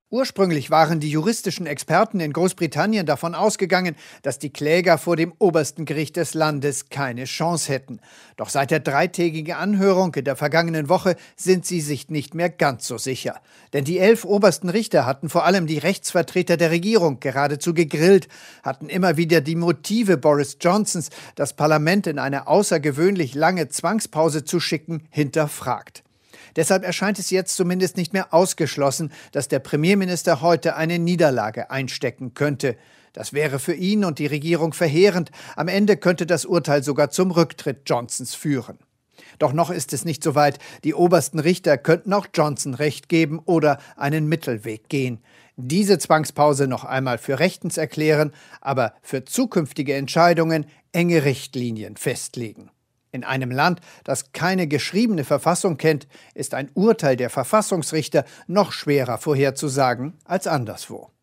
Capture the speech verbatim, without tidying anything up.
Ursprünglich waren die juristischen Experten in Großbritannien davon ausgegangen, dass die Kläger vor dem obersten Gericht des Landes keine Chance hätten. Doch seit der dreitägigen Anhörung in der vergangenen Woche sind sie sich nicht mehr ganz so sicher. Denn die elf obersten Richter hatten vor allem die Rechtsvertreter der Regierung geradezu gegrillt, hatten immer wieder die Motive Boris Johnsons, das Parlament in eine außergewöhnlich lange Zwangspause zu schicken, hinterfragt. Deshalb erscheint es jetzt zumindest nicht mehr ausgeschlossen, dass der Premierminister heute eine Niederlage einstecken könnte. Das wäre für ihn und die Regierung verheerend. Am Ende könnte das Urteil sogar zum Rücktritt Johnsons führen. Doch noch ist es nicht so weit. Die obersten Richter könnten auch Johnson Recht geben oder einen Mittelweg gehen. Diese Zwangspause noch einmal für rechtens erklären, aber für zukünftige Entscheidungen enge Richtlinien festlegen. In einem Land, das keine geschriebene Verfassung kennt, ist ein Urteil der Verfassungsrichter noch schwerer vorherzusagen als anderswo.